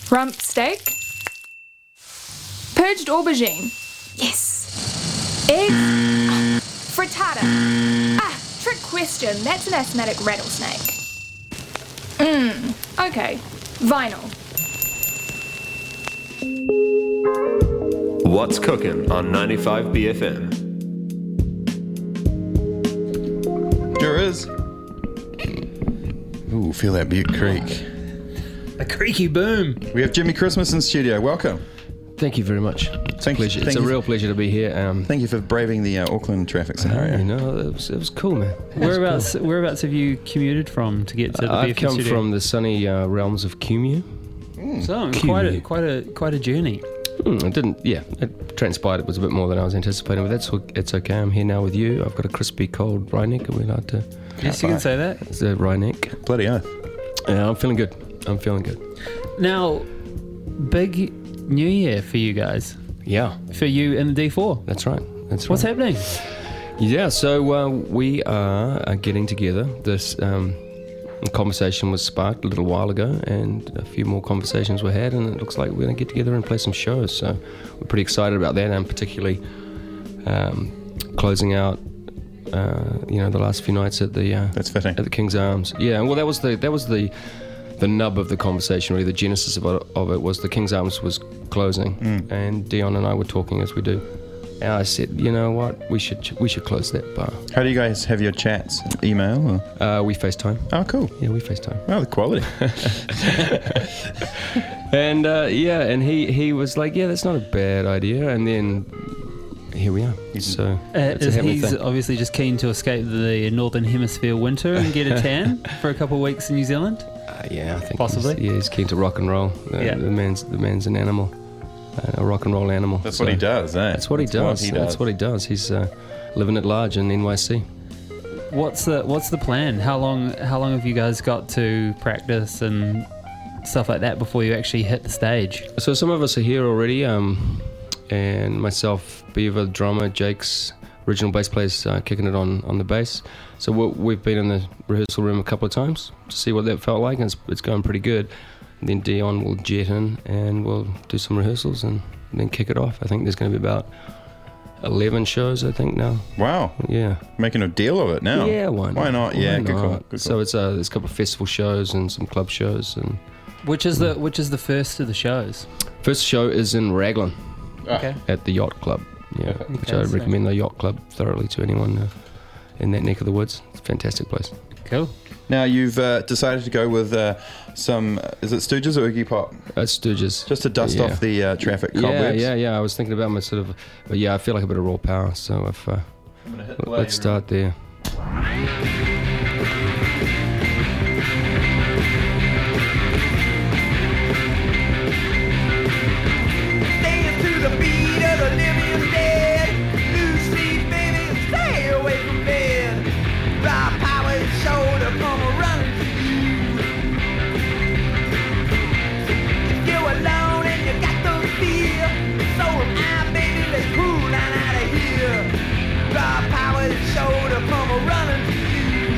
Rump steak. Purged aubergine. Yes. Egg. Oh, frittata. Trick question. That's an asthmatic rattlesnake. Okay. Vinyl. What's cooking on 95 BFM? Sure is. Ooh, feel that Butte Creek. A creaky boom. We have Jimmy Christmas in studio. Welcome. Thank you very much. It's a real pleasure to be here. Thank you for braving the Auckland traffic scenario. It was cool, man. Whereabouts have you commuted from to get to the I've BFM come studio? from the sunny realms of Kumeu. So Kumeu. quite a journey. It transpired. It was a bit more than I was anticipating, but it's okay. I'm here now with you. I've got a crispy cold rye neck, and we'd like to. Yes, you can say that. It's a rye neck. Bloody oath. Yeah, I'm feeling good. Now, big new year for you guys. Yeah, For you in the D4. that's right. What's happening? Yeah, so we are getting together. This conversation was sparked a little while ago, and a few more conversations were had, and it looks like we're going to get together and play some shows. So we're pretty excited about that, and particularly closing out, the last few nights at the That's fitting. at the King's Arms. Yeah, well, that was the nub of the conversation, really. The genesis of it was the King's Arms was closing, and Dion and I were talking as we do. And I said, you know what, we should close that bar. How do you guys have your chats? Email? Or? We FaceTime. Oh, cool. Yeah, we FaceTime. Oh, the quality. And and he was like, yeah, that's not a bad idea. And then here we are. So it's a happening he's thing. obviously just keen to escape the Northern Hemisphere winter and get a tan for a couple of weeks in New Zealand. Yeah, I think Possibly. he's keen to rock and roll. The man's an animal, a rock and roll animal. That's what he does, eh? That's what he does. That's what he does. He's living at large in NYC. What's the plan? How long have you guys got to practice and stuff like that before you actually hit the stage? So some of us are here already, and myself, Beaver, drummer, Jake's original bass player's kicking it on the bass. So we've been in the rehearsal room a couple of times to see what that felt like, and it's going pretty good. And then Dion will jet in, and we'll do some rehearsals and then kick it off. I think there's going to be about 11 shows, I think, now. Wow. Yeah. Making a deal of it now. Yeah, why not? Why not? Yeah, good call. Good call. So it's there's a couple of festival shows and some club shows. And Which is the first of the shows? first show is in Raglan Okay. at the Yacht Club. Yeah, which I so- recommend the Yacht Club thoroughly to anyone in that neck of the woods. It's a fantastic place. Cool. Now, you've decided to go with some, is it Stooges or Iggy Pop? Stooges. Just to dust Yeah. off the traffic cobwebs? Yeah. I was thinking about my but I feel like a bit of raw power. So let's start there. Dance to the beat of the living dead. Lose sleep, baby, and stay away from bed. Raw power is shoulder, come running to you. If you're alone and you got the fear, so am I, baby, let's cool down out of here. Raw power is shoulder, come running to you.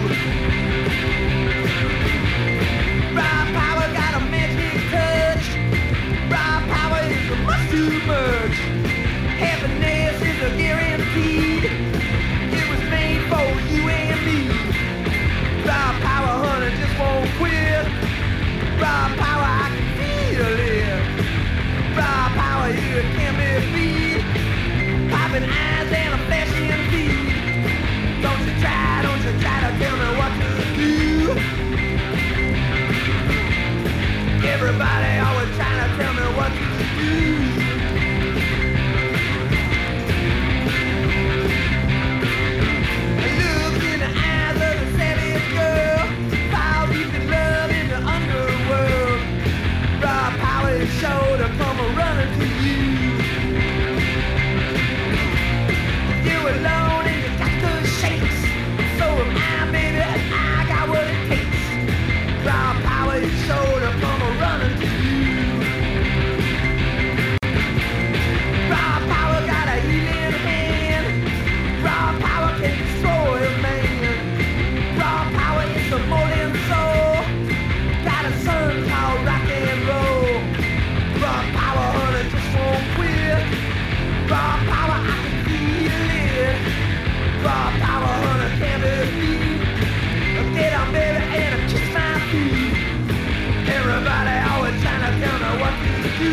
Everybody always trying to tell me what to do.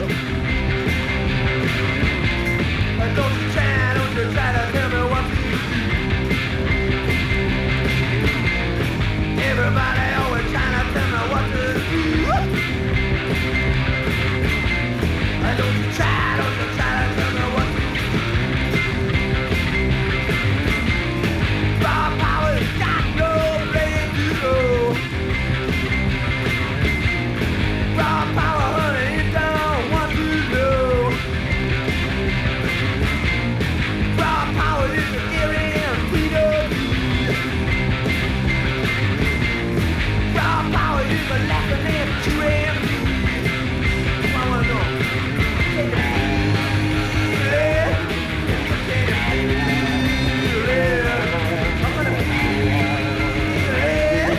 Don't you try to tell me what to do. Everybody always trying to tell me what to do. Don't you try to tell me what to do. Raw power's got no place to go. Raw power, honey, you don't want to know. Raw power is a guarantee. Raw power is a lesson in true and me. I wanna know. Can you feel it? Can you feel it? I'm gonna feel it.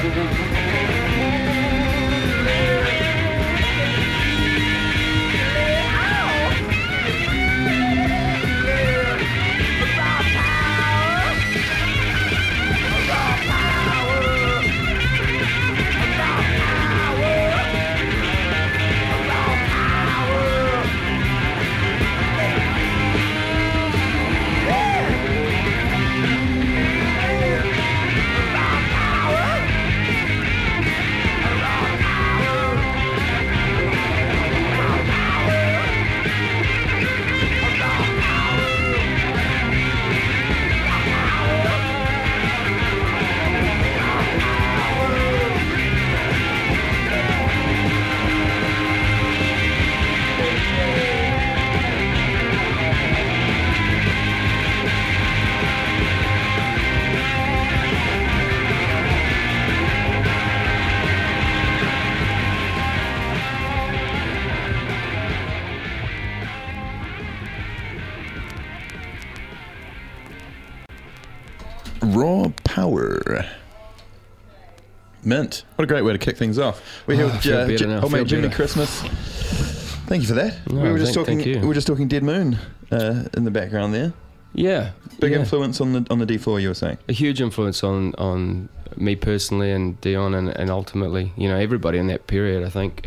Raw Power. Mint. What a great way to kick things off. We're here with feel better now, old mate feel Jimmy better. Christmas. Thank you for that. No, we were just thank talking. you. We were just talking Dead Moon in the background there. Yeah. Big yeah. influence on the D4. You were saying. A huge influence on me personally and Dion and ultimately, you know, everybody in that period. I think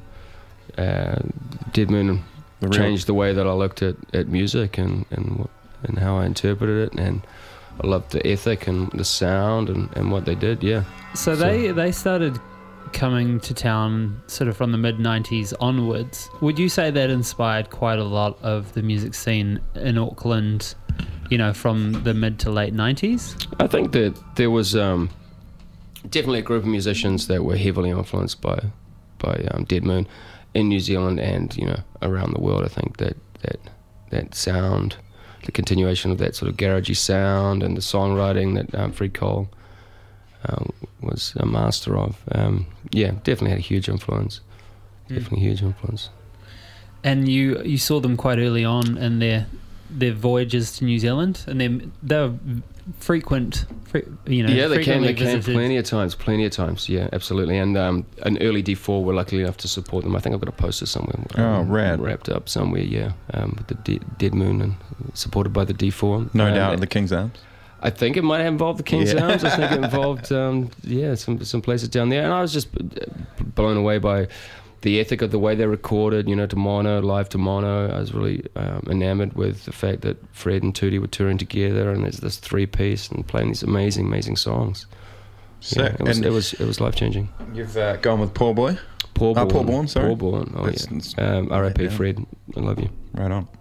Dead Moon changed the way that I looked at music and how I interpreted it, and I loved the ethic and the sound and what they did. Yeah. So they started coming to town sort of from the mid-90s onwards. Would you say that inspired quite a lot of the music scene in Auckland, you know, from the mid to late 90s? I think that there was definitely a group of musicians that were heavily influenced by Dead Moon in New Zealand and, you know, around the world. I think that sound, the continuation of that sort of garagey sound and the songwriting that Fred Cole was a master of. Definitely had a huge influence. Definitely huge influence. And you saw them quite early on in their voyages to New Zealand, and they were frequent, you know. Yeah, they came visited. plenty of times. Yeah, absolutely. And an early D4 were lucky enough to support them. I think I've got a poster somewhere. Oh, rad. Wrapped up somewhere. Yeah, with the Dead Moon and supported by the D4. No doubt, the King's Arms. I think it might have involved the King's Arms. I think it involved, some places down there. And I was just blown away by the ethic of the way they recorded, you know, to mono, live to mono. I was really enamored with the fact that Fred and Tootie were touring together, and there's this three-piece and playing these amazing, amazing songs. Sick. Yeah, it was life-changing. You've gone with Poor Boy. Paul Bourne. Paul Bourne, sorry. Paul Bourne. Oh, That's- yeah. R.I.P. yeah. Fred. I love you. Right on.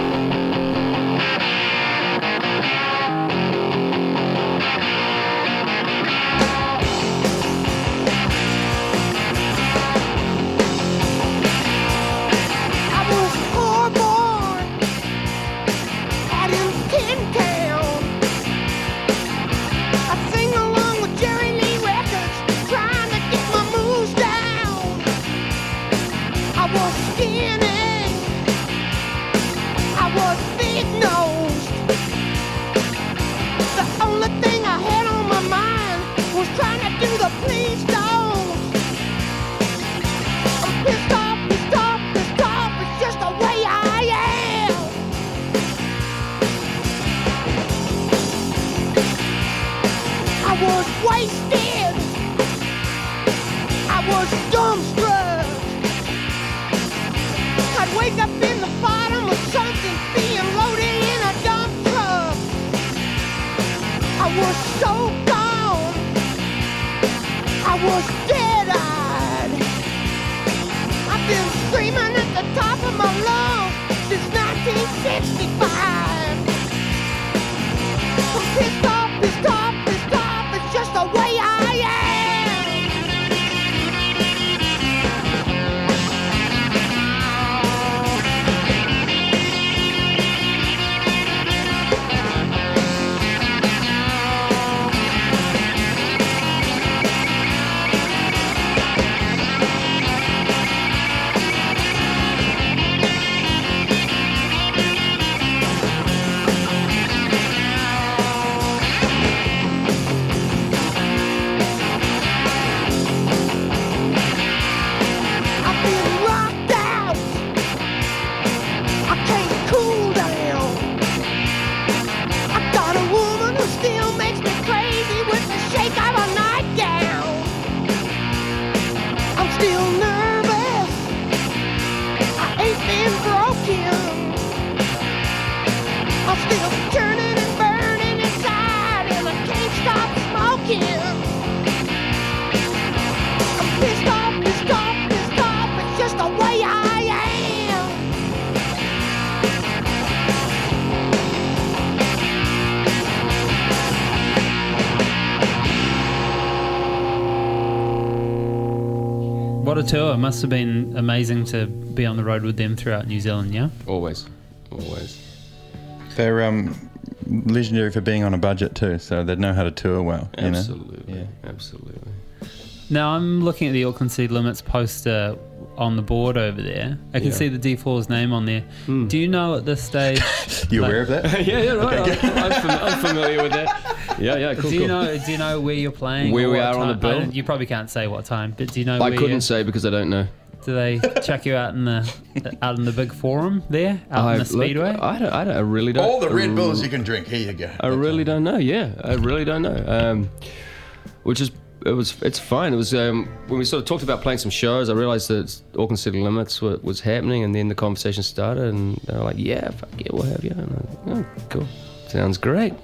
I was a poor boy out in Tin Town. I sing along with Jerry Lee Records, trying to get my moves down. I was skinny, I was big-nosed. The only thing I had on my mind was trying to do the please don't. I'm pissed off, it's just the way I am. I was wasted, I was dumbstruck. wake up in the bottom of something being loaded in a dump truck. I was so gone. I was dead-eyed. I've been screaming at the top of my lungs since 1965. I'm pissed off, pissed off, pissed off. It's just the way I am. I've been rocked out. I can't cool down. I got a woman who still makes me crazy with the shake of a nightgown. I'm still nervous. I ain't been broken. I'm still turning and burning inside, and I can't stop smoking. I'm pissed off, pissed off, pissed off. It's just the way I am. What a tour. Must have been amazing to be on the road with them throughout New Zealand, yeah? Always. They're legendary for being on a budget too, so they know how to tour well. You know? Absolutely. Yeah. Absolutely. Now, I'm looking at the Auckland City Limits poster on the board over there. I can Yeah. see the D4's name on there. Do you know at this stage... You like, aware of that? yeah, right. I'm familiar with that. Yeah, cool. Do you know where you're playing? Where or we what are on the time? bill? You probably can't say what time, but do you know I where couldn't say because I don't know. Do they chuck you out in the big forum there, out in the Speedway? Look, I really don't. All the Red Bulls you can drink. Here you go. I really don't know. Yeah, I really don't know. It's fine. It was when we sort of talked about playing some shows. I realised that Auckland City Limits was happening, and then the conversation started, and they were like, "Yeah, fuck yeah, we'll have you." And I was like, "Oh, cool, sounds great."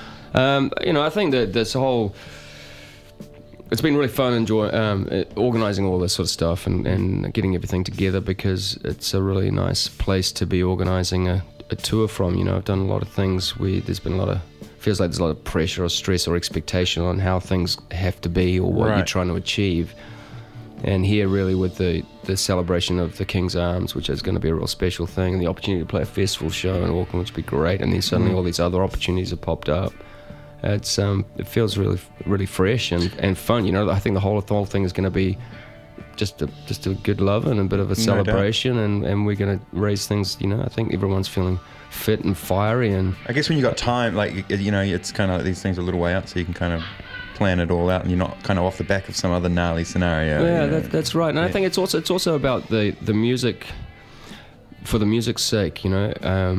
I think that this whole it's been really fun organising all this sort of stuff and getting everything together, because it's a really nice place to be organising a tour from. You know, I've done a lot of things where there's been feels like there's a lot of pressure or stress or expectation on how things have to be or what you're trying to achieve. And here really with the celebration of the King's Arms, which is going to be a real special thing, and the opportunity to play a festival show in Auckland, which would be great, and then suddenly all these other opportunities have popped up. It feels really, really fresh and fun. You know, I think the whole thing is going to be just a good love and a bit of a celebration, and we're going to raise things. You know, I think everyone's feeling fit and fiery, and I guess when you got time, like, you know, it's kind of like these things are a little way out, so you can kind of plan it all out, and you're not kind of off the back of some other gnarly scenario. yeah, you know? that's right. And I think it's also about the music for the music's sake. You know,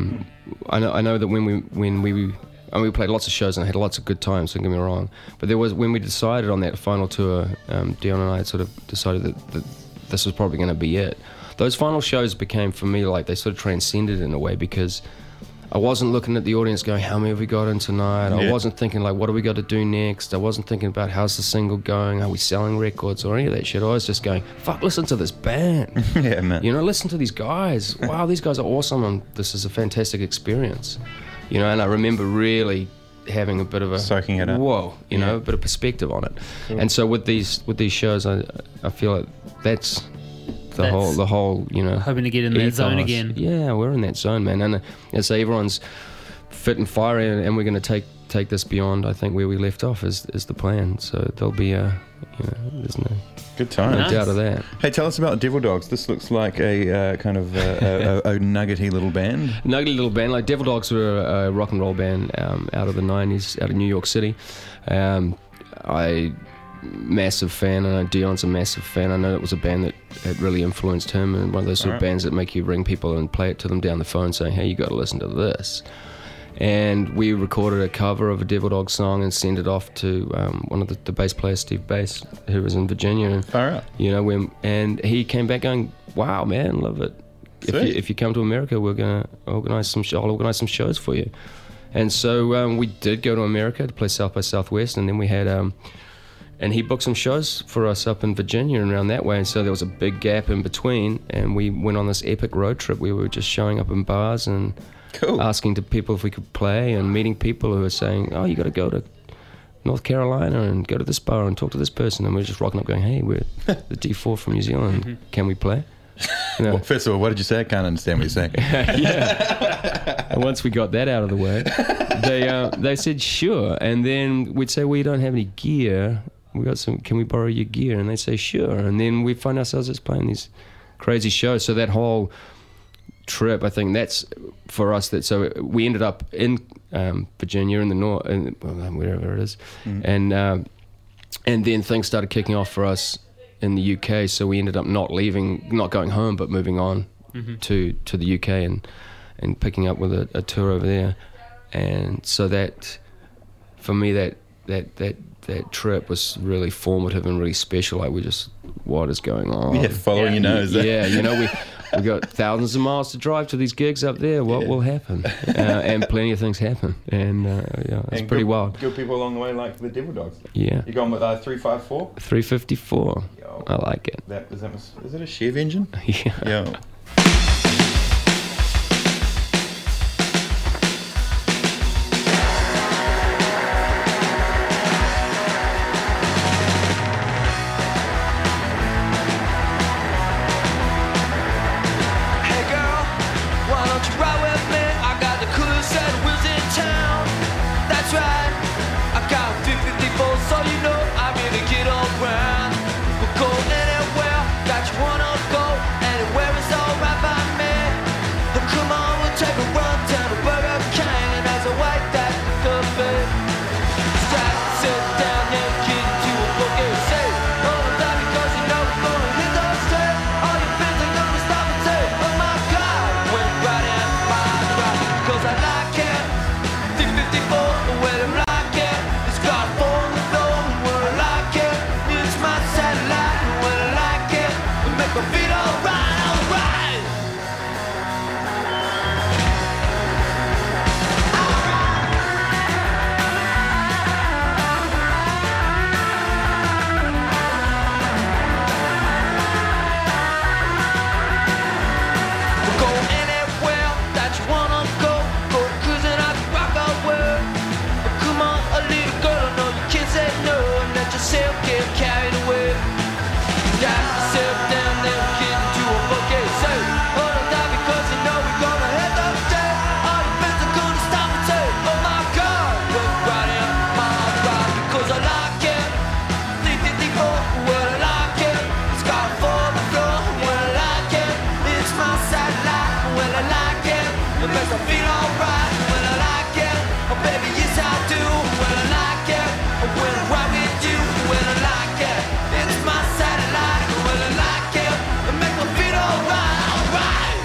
I know that when we played lots of shows and had lots of good times, don't get me wrong, but there was, when we decided on that final tour, Dion and I had sort of decided that this was probably going to be it. Those final shows became, for me, like they sort of transcended in a way, because I wasn't looking at the audience going, how many have we got in tonight? I wasn't thinking like, what do we got to do next? I wasn't thinking about how's the single going? Are we selling records or any of that shit? I was just going, fuck, listen to this band. Yeah, man. You know, listen to these guys. Wow, these guys are awesome, and this is a fantastic experience. You know, and I remember really having a bit of a soaking it up. Whoa, you know, a bit of perspective on it. Cool. And so with these shows, I feel like that's the whole, you know, hoping to get in that zone again. Yeah, we're in that zone, man. And so everyone's fit and fiery, and we're going to take this beyond, I think, where we left off is the plan. So there'll be there's no good time, no doubt of that. Hey, tell us about Devil Dogs. This looks like a kind of a nuggety little band. Nuggety little band. Like Devil Dogs were a rock and roll band out of the 90s, out of New York City. Massive fan. I know Dion's a massive fan. I know it was a band that had really influenced him, and one of those sort of bands that make you ring people and play it to them down the phone saying, hey, you got to listen to this. And we recorded a cover of a Devil Dog song and sent it off to one of the bass players, Steve Bass, who was in Virginia. And, you know, and he came back going, wow, man, love it. Sweet. if you come to America, we're gonna organize some. I'll organize some shows for you. And so we did go to America to play South by Southwest, and then we had and he booked some shows for us up in Virginia and around that way. And so there was a big gap in between, and we went on this epic road trip. We were just showing up in bars and Cool. asking to people if we could play, and meeting people who were saying, "Oh, you got to go to North Carolina and go to this bar and talk to this person." And we were just rocking up, going, "Hey, we're the D4 from New Zealand. Can we play?" You know? Well, first of all, what did you say? I can't understand what you're saying. Yeah. And once we got that out of the way, they said sure. And then we'd say, "Well, you don't have any gear. We got some. Can we borrow your gear?" And they'd say sure. And then we find ourselves just playing these crazy shows. So that whole trip, I think that's for us. That so we ended up in Virginia in the north, wherever it is, and then things started kicking off for us in the UK. So we ended up not going home, but moving on to the UK and picking up with a tour over there. And so that, for me, that trip was really formative and really special. Like, we just, what is going on? Yeah, following your nose. Yeah, you know, we got thousands of miles to drive to these gigs up there. What will happen? And plenty of things happen. And it's And pretty good, wild. Good people along the way, like the Devil Dogs. Yeah. You going with 354? 354. Yo. I like it. Is it a Chev engine? Yeah. Yo. Hey girl, why don't you ride with me? I got the coolest set of wheels in town. That's right, I got a 354, so you know I really get around. We'll go anywhere that you wanna go, anywhere is alright by me. But come on, we'll take a run down to Burger King, and as a white that could be. Strap, sit down and get into a boogie. Say, oh, that because you know we're gonna hit the street. All your friends are gonna stop and say, oh my God, went right in my drive. Cause I like it, 354, well I like it. It's got four on the floor, well I like it. It's my satellite, well I like it. It make my feet alright, alright. We'll go anywhere that you wanna go. Go cruising out the Rockaway. But come on, a little girl, no, you can't say no. And let yourself get carried away. Got yourself down there, get into a bouquet. Say, hold on down because you know we're gonna head the day. All your friends are gonna stop and say, oh my God, look right in my ride. Because I like it, 354, well I like it. It's got a four on the floor, well I like it. It's my satellite, well I like it. It makes me feel alright, well I like it. Oh baby, yes I do, well I like it. When I'm right with you, well I like it. It's my satellite, well I like it. It makes me feel alright, alright.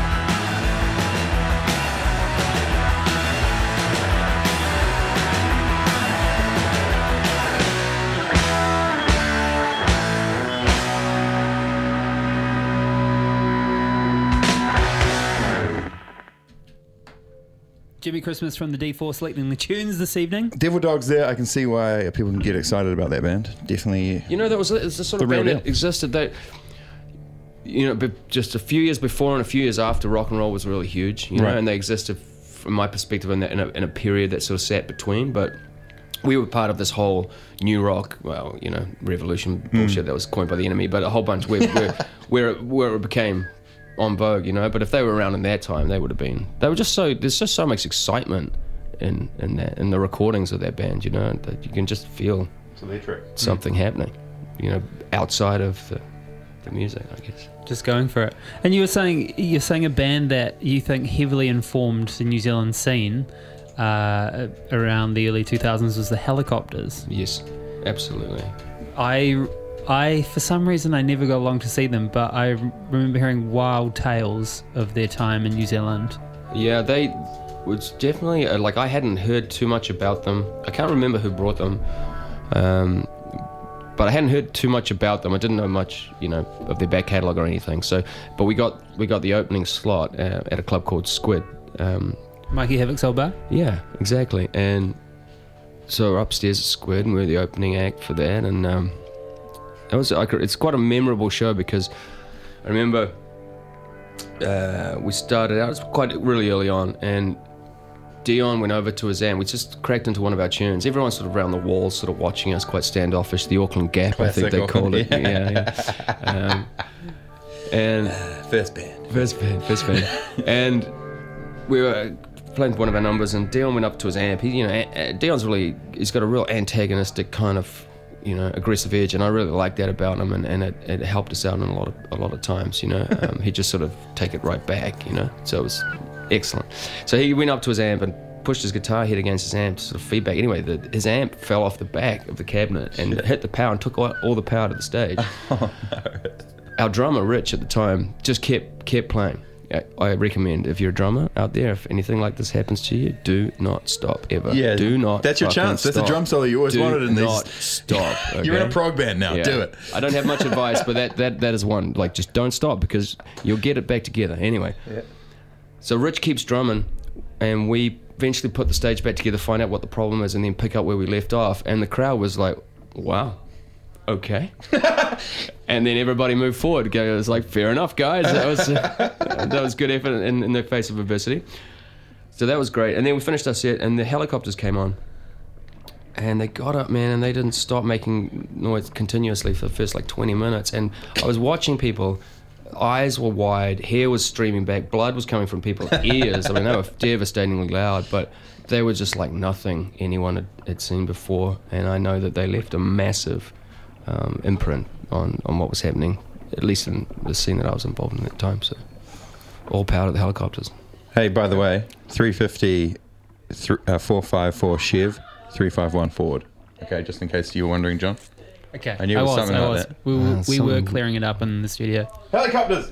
Jimmy Christmas from the D4 selecting the tunes this evening. Devil Dogs there. I can see why people can get excited about that band. Definitely. You know, it's the sort of The real band that deal. existed. That, you know, just a few years before and a few years after, rock and roll was really huge. You know, Right. and they existed, from my perspective, in a period that sort of sat between. But we were part of this whole new rock, well, you know, revolution bullshit that was coined by the enemy. But a whole bunch where it became on vogue, you know. But if they were around in that time, they would have been. They were just so. There's just so much excitement in the recordings of that band, you know, that you can just feel So they trick. something happening, you know, outside of the music, I guess. Just going for it. And you're saying a band that you think heavily informed the New Zealand scene around the early 2000s was the Helicopters. Yes, absolutely. I for some reason I never got along to see them, but I remember hearing wild tales of their time in New Zealand. Yeah, they was definitely like, I hadn't heard too much about them. I can't remember who brought them, but I hadn't heard too much about them. I didn't know much, of their back catalogue or anything. So, but we got the opening slot at a club called Squid. Mikey Havoc's old bar? Yeah, exactly. And so we're upstairs at Squid, and we're the opening act for that. And it's quite a memorable show because I remember we started out, it was quite really early on, and Dion went over to his amp. We just cracked into one of our tunes. Everyone's sort of around the walls, sort of watching us, quite standoffish. The Auckland Gap, Classic I think they called it. Yeah. And First band. And we were playing one of our numbers, and Dion went up to his amp. Dion's he's got a real antagonistic kind of, aggressive edge, and I really like that about him, and it helped us out in a lot of times. He just sort of take it right back. So it was excellent. So he went up to his amp and pushed his guitar head against his amp to sort of feedback. Anyway, his amp fell off the back of the cabinet and hit the power and took all the power to the stage. Oh, no. Our drummer, Rich, at the time, just kept playing. I recommend, if you're a drummer out there, if anything like this happens to you, do not stop ever. Yeah, do not. That's your chance. Stop. That's a drum solo you always wanted in Do these. not stop. Okay? You're in a prog band now. Yeah. Do it. I don't have much advice, but that is one. Like, just don't stop, because you'll get it back together. Anyway. Yeah. So Rich keeps drumming, and we eventually put the stage back together, find out what the problem is, and then pick up where we left off. And the crowd was like, wow. Okay. And then everybody moved forward. It was like, fair enough, guys. That was good effort in the face of adversity. So that was great. And then we finished our set, and the Helicopters came on. And they got up, man, and they didn't stop making noise continuously for the first 20 minutes. And I was watching people, eyes were wide, hair was streaming back, blood was coming from people's ears. I mean, they were devastatingly loud, but they were just like nothing anyone had seen before. And I know that they left a massive imprint on what was happening, at least in the scene that I was involved in at the time. So all power to the Helicopters. Hey, by the way, 350 454 Chev 351 Ford. Okay, just in case you were wondering, John. Okay, I knew it was something like that. We were clearing it up in the studio. Helicopters!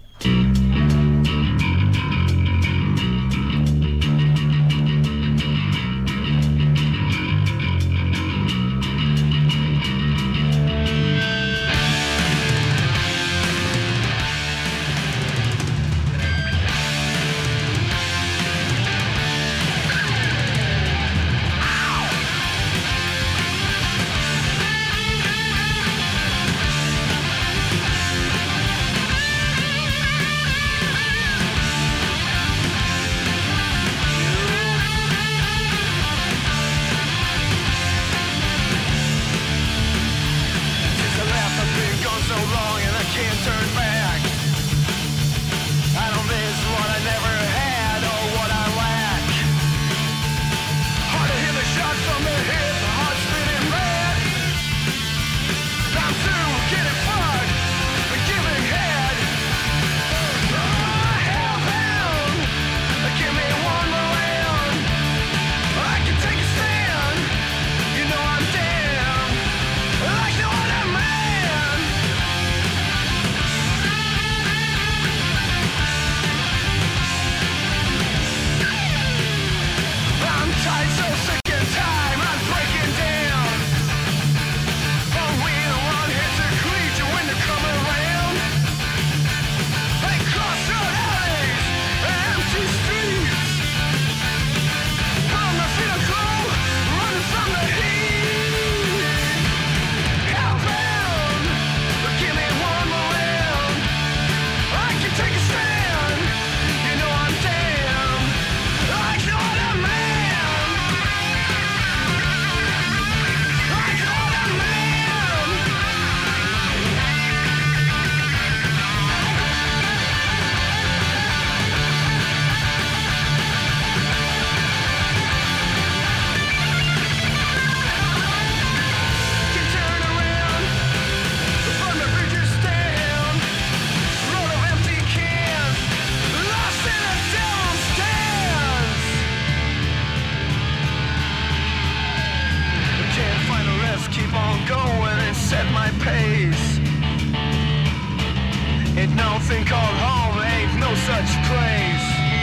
Nothing called home, ain't no such place.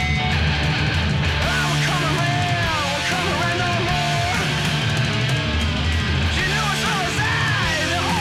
We're coming around no more. You know as well as I, the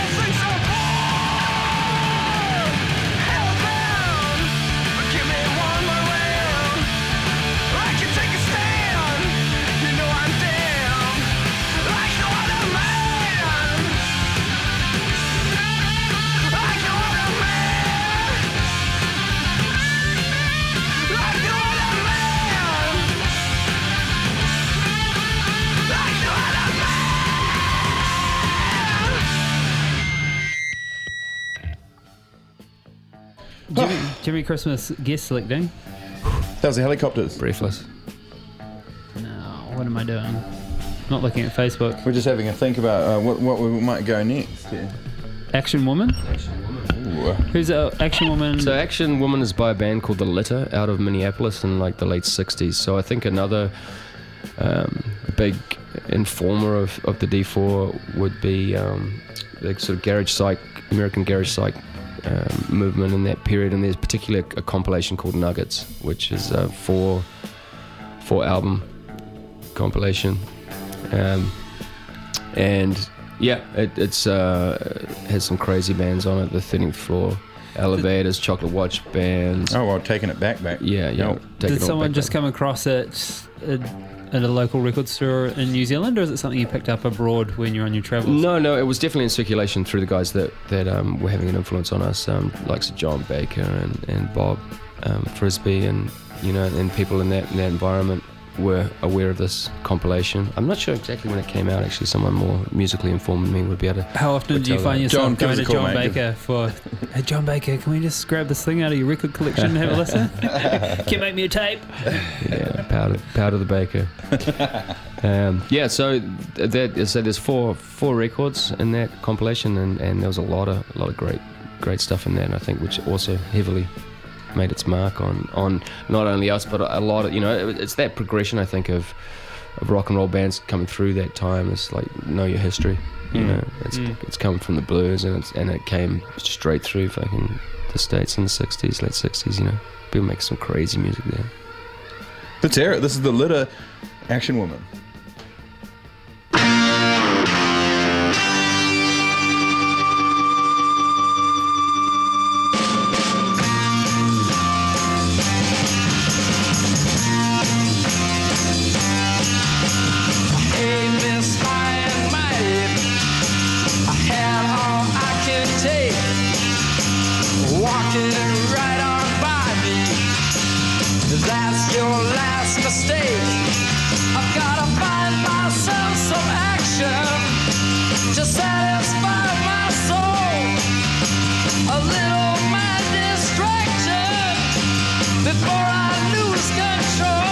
Jimmy Christmas guest selecting. That was the Helicopters. Breathless. No, what am I doing? Not looking at Facebook. We're just having a think about what we might go next. Yeah. Action Woman? Ooh. Who's Action Woman? So Action Woman is by a band called The Litter out of Minneapolis in like the late 60s. So I think another big informer of the D4 would be the sort of garage psych, American garage psych movement in that period. And there's particularly a compilation called Nuggets, which is a four album compilation. And yeah, it's has some crazy bands on it. The Thinning Floor, Elevators, Chocolate Watch Bands. Oh, well, taking it back. Yeah. Yep. Did someone just come across it at a local record store in New Zealand, or is it something you picked up abroad when you're on your travels? No, it was definitely in circulation through the guys that were having an influence on us, like John Baker and Bob Frisbee, and and people in that environment were aware of this compilation. I'm not sure exactly when it came out. Actually, someone more musically informed than me would be able to. How often do you find yourself John, going to give us a call, John mate. Baker for, hey John Baker, can we just grab this thing out of your record collection and have a listen? Can you make me a tape? Yeah, powder the baker. So there's four records in that compilation, and there was a lot of great stuff in there, and I think which also heavily made its mark on not only us but a lot of it's that progression I think of rock and roll bands coming through that time. It's like know your history, it's coming from the blues and it came straight through fucking the States in the 60s, late 60s. People make some crazy music there. Let's hear it. This is The Litter, Action Woman. Hey, Miss High and Mighty, I had all I can take. Walking right on by me, that's your last mistake. I've gotta find myself some action to satisfy my soul. A little mind distraction before I lose control.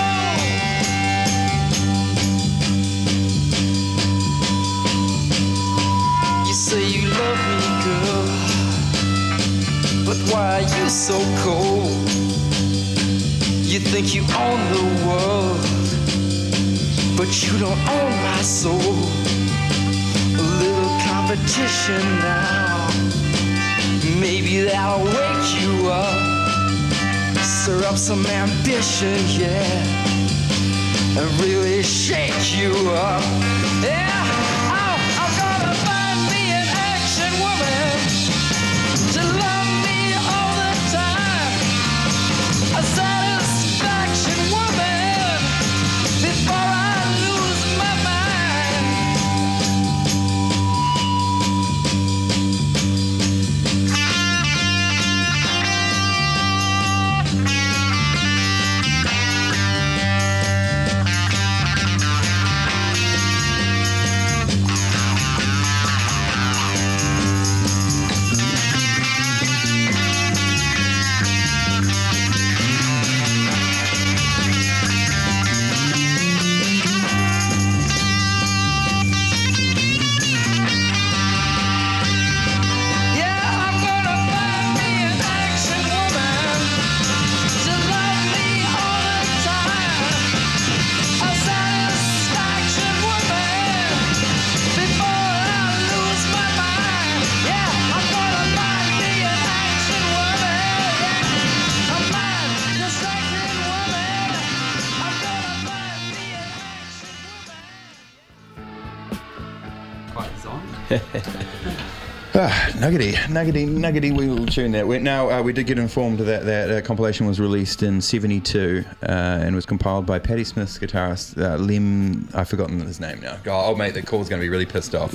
You say you love me, girl, but why are you so cold? You think you own the world, but you don't own my soul. A little competition now, maybe that'll wake you up. Stir up some ambition, yeah, and really shake you up. Yeah. I'm gonna find me an action woman to love me all the time. A satisfaction woman before I lose my mind. Yeah, I'm gonna find me an action woman to love me all the time. A satisfaction woman before I lose my mind. Yeah, I'm gonna find me an action woman. Yeah, a mind distracted woman. I'm gonna find me an action woman. Nuggety, we will tune that. We did get informed that compilation was released in 72 and was compiled by Patti Smith's guitarist, Lim, I've forgotten his name now. Oh, mate, the call's going to be really pissed off.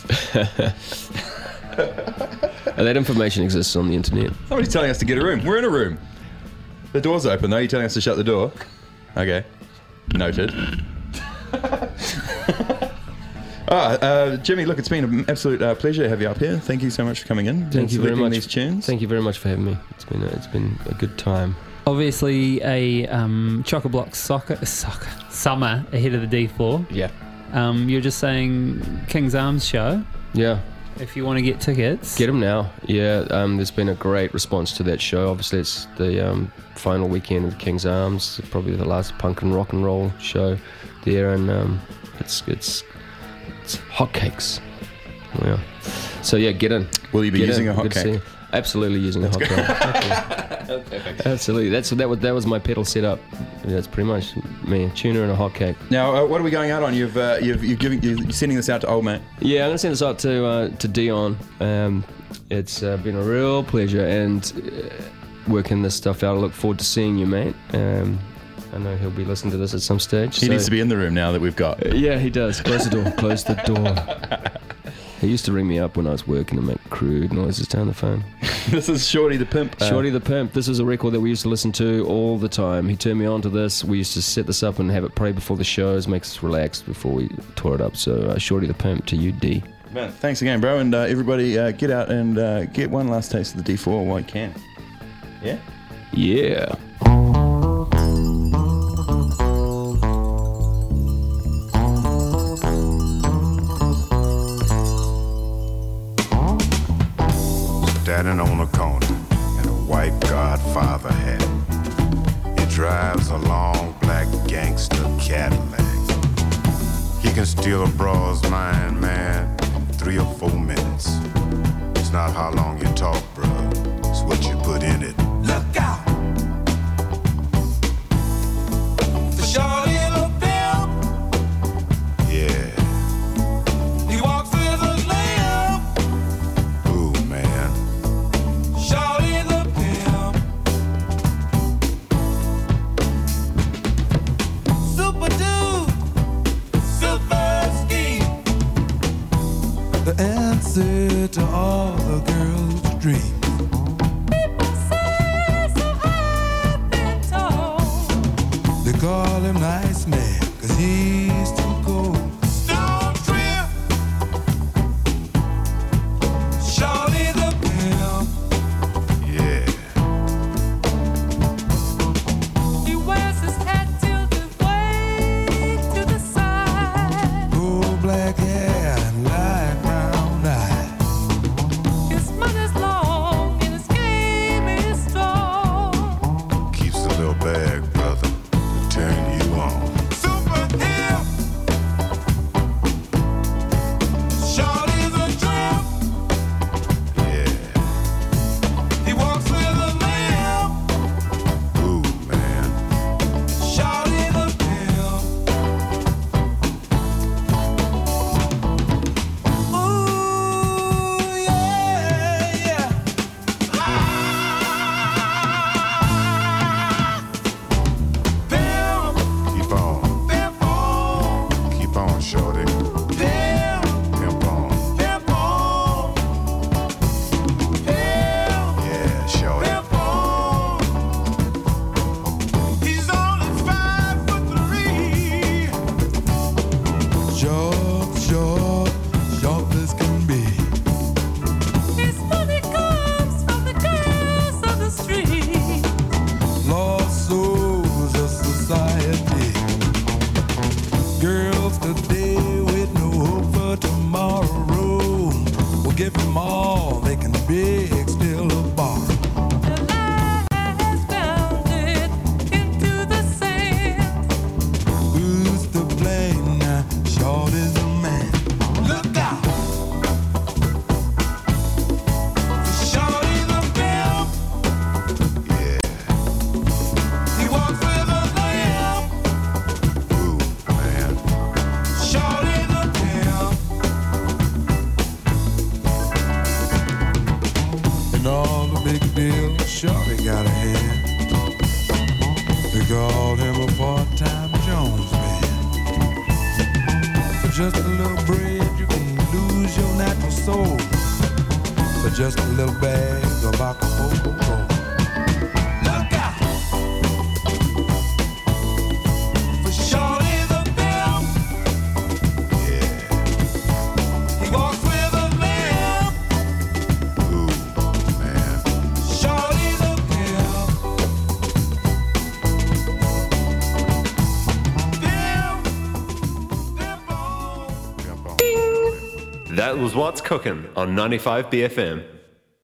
That information exists on the internet. Somebody's telling us to get a room. We're in a room. The door's open, though. You're telling us to shut the door? Okay. Noted. Jimmy, look, it's been an absolute pleasure to have you up here. Thank you so much for coming in. Thank you very much. These tunes. Thank you very much for having me. It's been a good time. Obviously, a chock-a-block summer ahead of the D4. Yeah. You're just saying King's Arms show. Yeah. If you want to get tickets, Get them now. Yeah, there's been a great response to that show. Obviously, it's the final weekend of King's Arms, probably the last punk and rock and roll show there, and it's hotcakes. Yeah. So yeah, get in. Will you be Get using in. a Good to see hotcake? you. Absolutely using a hotcake. Absolutely. That was my pedal setup. That's pretty much me, a tuner and a hotcake. Now, what are we going out on? You're sending this out to old mate. Yeah, I'm gonna send this out to Dion. It's been a real pleasure and working this stuff out. I look forward to seeing you, mate. I know he'll be listening to this at some stage. He needs to be in the room now that we've got. Yeah, he does. Close the door. Close the door. He used to ring me up when I was working and make crude noises down the phone. This is Shorty the Pimp. Shorty the Pimp. This is a record that we used to listen to all the time. He turned me on to this. We used to set this up and have it play before the shows. Makes us relaxed before we tore it up. So Shorty the Pimp to you, D. Man, thanks again, bro. And everybody get out and get one last taste of the D4 while you can. Yeah? Yeah. Standing on a corner in a white Godfather hat. He drives a long black gangster Cadillac. He can steal a broad's mind, man, in 3 or 4 minutes. It's not how long you talk, bro. It's what you put in it. Look out! The Shorty the Pimp. Yeah. He walks with a limp. Ooh, man. Shorty the Pimp. Super dude. Super scheme. The answer to all the girls' dreams. They call him nice man, 'cause he's too cold. Stone trip. Shorty the Pimp. Yeah. He wears his hat tilted way to the side. Gold black hair and light brown eyes. His money's long and his game is strong. Keeps a little bag, brother, to turn you on. Super hip. Shorty's a tramp. Yeah. He walks with a limp. Ooh, man. Shorty the Pimp. Ooh, yeah, yeah. Pimp, Keep on. pimp on, Keep on, shorty. pimp, Pimp on. pimp on. Pimp, Yeah, shorty. pimp on. He's only 5'3". Short as can be. His money comes from the girls on the street. Lost souls of society. Girls today with no hope for tomorrow. We'll give them all they can beg, still a bar. The lie has bounded into the sand. Who's to blame now? Short is a man. Look out! Shorty the Pimp. Yeah. He walks with a limp. Ooh, man. Shorty the Pimp. And all the big deal Shorty got ahead. They called him a part-time Jones man. For just a little bread, you can lose your natural soul. For just a little bag of alcohol. Look out! For Shorty the Pimp. Yeah. That was What's Cooking on 95 BFM.